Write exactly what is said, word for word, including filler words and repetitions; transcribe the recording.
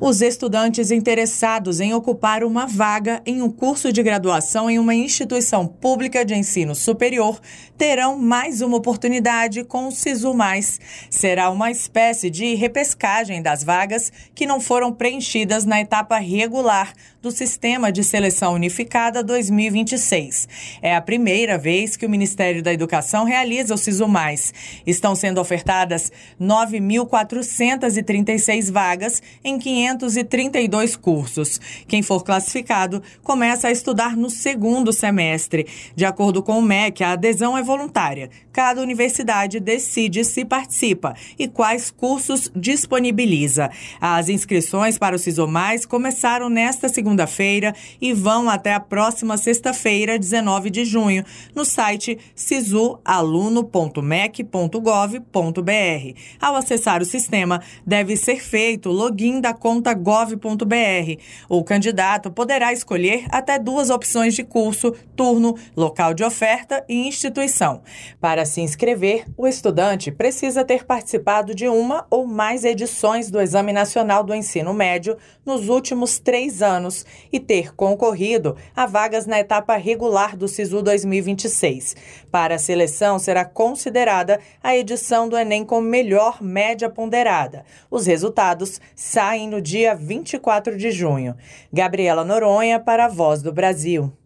Os estudantes interessados em ocupar uma vaga em um curso de graduação em uma instituição pública de ensino superior terão mais uma oportunidade com o SISU Mais. Será uma espécie de repescagem das vagas que não foram preenchidas na etapa regular do Sistema de Seleção Unificada dois mil e vinte e seis. É a primeira vez que o Ministério da Educação realiza o SISU Mais. Estão sendo ofertadas nove mil quatrocentas e trinta e seis vagas em quinhentos e trinta e dois cursos. Quem for classificado começa a estudar no segundo semestre. De acordo com o M E C, a adesão é voluntária. Cada universidade decide se participa e quais cursos disponibiliza. As inscrições para o SISU Mais começaram nesta segunda-feira e vão até a próxima sexta-feira, dezenove de junho, no site sisu aluno ponto mec ponto gov ponto br. Ao acessar o sistema, deve ser feito o login da conta gov ponto br. O candidato poderá escolher até duas opções de curso, turno, local de oferta e instituição. Para se inscrever, o estudante precisa ter participado de uma ou mais edições do Exame Nacional do Ensino Médio nos últimos três anos e ter concorrido a vagas na etapa regular do SISU dois mil e vinte e seis. Para a seleção, será considerada a edição do Enem com melhor média ponderada. Os resultados saem no dia vinte e quatro de junho. Gabriela Noronha para a Voz do Brasil.